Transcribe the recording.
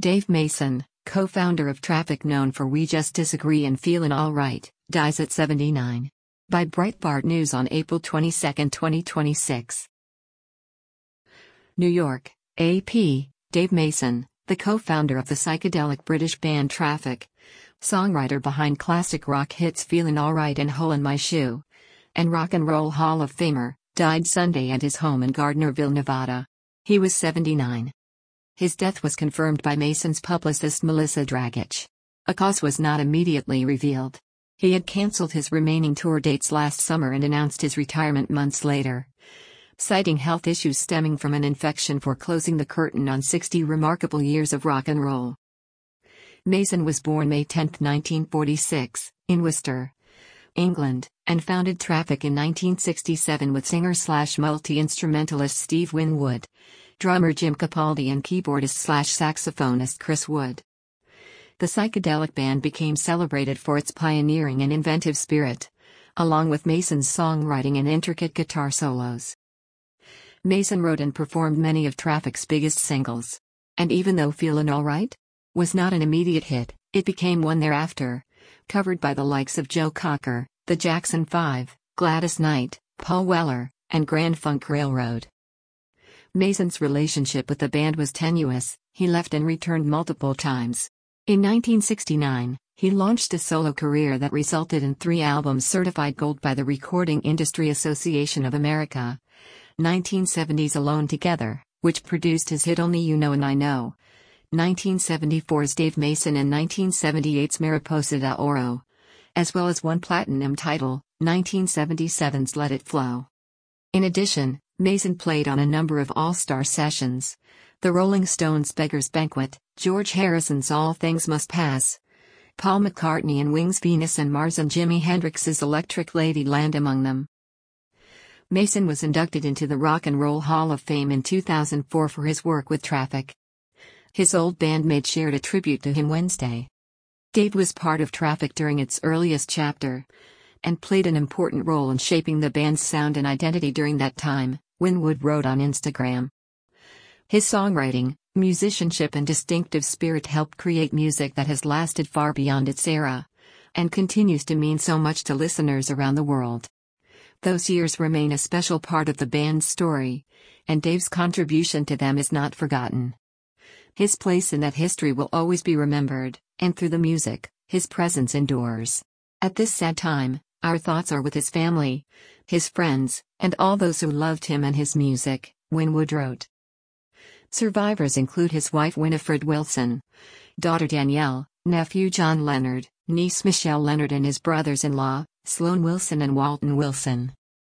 Dave Mason, co-founder of Traffic, known for We Just Disagree and Feelin' Alright, dies at 79. By Breitbart News on April 22, 2026. New York, AP, Dave Mason, the co-founder of the psychedelic British band Traffic, songwriter behind classic rock hits Feelin' Alright and Hole in My Shoe, and Rock and Roll Hall of Famer, died Sunday at his home in Gardnerville, Nevada. He was 79. His death was confirmed by Mason's publicist Melissa Dragich. A cause was not immediately revealed. He had canceled his remaining tour dates last summer and announced his retirement months later, citing health issues stemming from an infection, for closing the curtain on 60 remarkable years of rock and roll. Mason was born May 10, 1946, in Worcester, England, and founded Traffic in 1967 with singer-multi-instrumentalist Steve Winwood, drummer Jim Capaldi, and keyboardist-saxophonist Chris Wood. The psychedelic band became celebrated for its pioneering and inventive spirit, along with Mason's songwriting and intricate guitar solos. Mason wrote and performed many of Traffic's biggest singles. And even though Feelin' Alright was not an immediate hit, it became one thereafter, covered by the likes of Joe Cocker, the Jackson 5, Gladys Knight, Paul Weller, and Grand Funk Railroad. Mason's relationship with the band was tenuous. He left and returned multiple times. In 1969, he launched a solo career that resulted in 3 albums certified gold by the Recording Industry Association of America. 1970's Alone Together, which produced his hit Only You Know and I Know, 1974's Dave Mason, and 1978's Mariposa de Oro, as well as one platinum title, 1977's Let It Flow. In addition, Mason played on a number of all-star sessions: the Rolling Stones' Beggar's Banquet, George Harrison's All Things Must Pass, Paul McCartney and Wings' Venus and Mars, and Jimi Hendrix's Electric Ladyland among them. Mason was inducted into the Rock and Roll Hall of Fame in 2004 for his work with Traffic. His old bandmate shared a tribute to him Wednesday. Dave was part of Traffic during its earliest chapter, and played an important role in shaping the band's sound and identity during that time, Winwood wrote on Instagram. His songwriting, musicianship, and distinctive spirit helped create music that has lasted far beyond its era, and continues to mean so much to listeners around the world. Those years remain a special part of the band's story, and Dave's contribution to them is not forgotten. His place in that history will always be remembered, and through the music, his presence endures. At this sad time, our thoughts are with his family, his friends, and all those who loved him and his music, Winwood wrote. Survivors include his wife Winifred Wilson, daughter Danielle, nephew John Leonard, niece Michelle Leonard, and his brothers-in-law, Sloan Wilson and Walton Wilson.